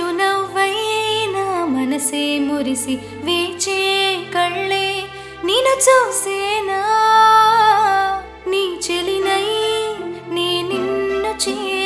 చిరునవ్వైనా మనసే మురిసి వేచే కళ్ళే నిన్ను చూసేనా నీ చెలినై నే నిన్ను